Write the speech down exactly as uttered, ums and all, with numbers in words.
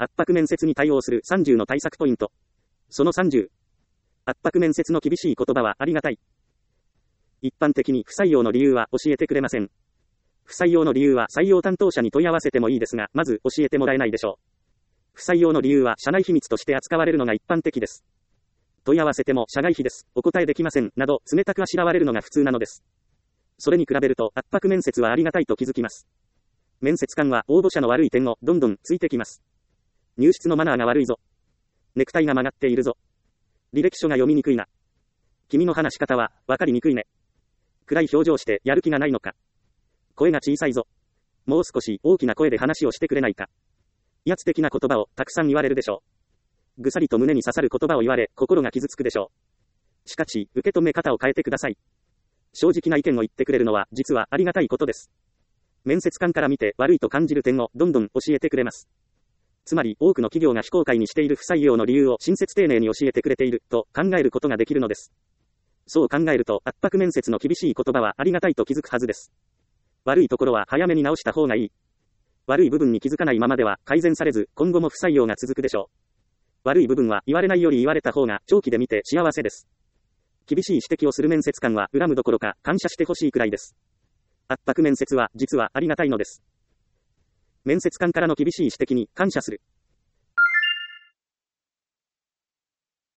圧迫面接に対応するさんじゅうの対策ポイント。そのさんじゅう。圧迫面接の厳しい言葉はありがたい。一般的に不採用の理由は教えてくれません。不採用の理由は採用担当者に問い合わせてもいいですが、まず教えてもらえないでしょう。不採用の理由は社内秘密として扱われるのが一般的です。問い合わせても社外秘です、お答えできません、など冷たくあしらわれるのが普通なのです。それに比べると圧迫面接はありがたいと気づきます。面接官は応募者の悪い点をどんどんついてきます。入室のマナーが悪いぞ。ネクタイが曲がっているぞ。履歴書が読みにくいな。君の話し方はわかりにくいね。暗い表情してやる気がないのか。声が小さいぞ。もう少し大きな声で話をしてくれないか。威圧的な言葉をたくさん言われるでしょう。ぐさりと胸に刺さる言葉を言われ、心が傷つくでしょう。しかし、受け止め方を変えてください。正直な意見を言ってくれるのは、実はありがたいことです。面接官から見て悪いと感じる点をどんどん教えてくれます。つまり、多くの企業が非公開にしている不採用の理由を親切丁寧に教えてくれている、と考えることができるのです。そう考えると、圧迫面接の厳しい言葉はありがたいと気づくはずです。悪いところは早めに直した方がいい。悪い部分に気づかないままでは改善されず、今後も不採用が続くでしょう。悪い部分は言われないより言われた方が長期で見て幸せです。厳しい指摘をする面接官は恨むどころか感謝してほしいくらいです。圧迫面接は実はありがたいのです。面接官からの厳しい指摘に感謝する。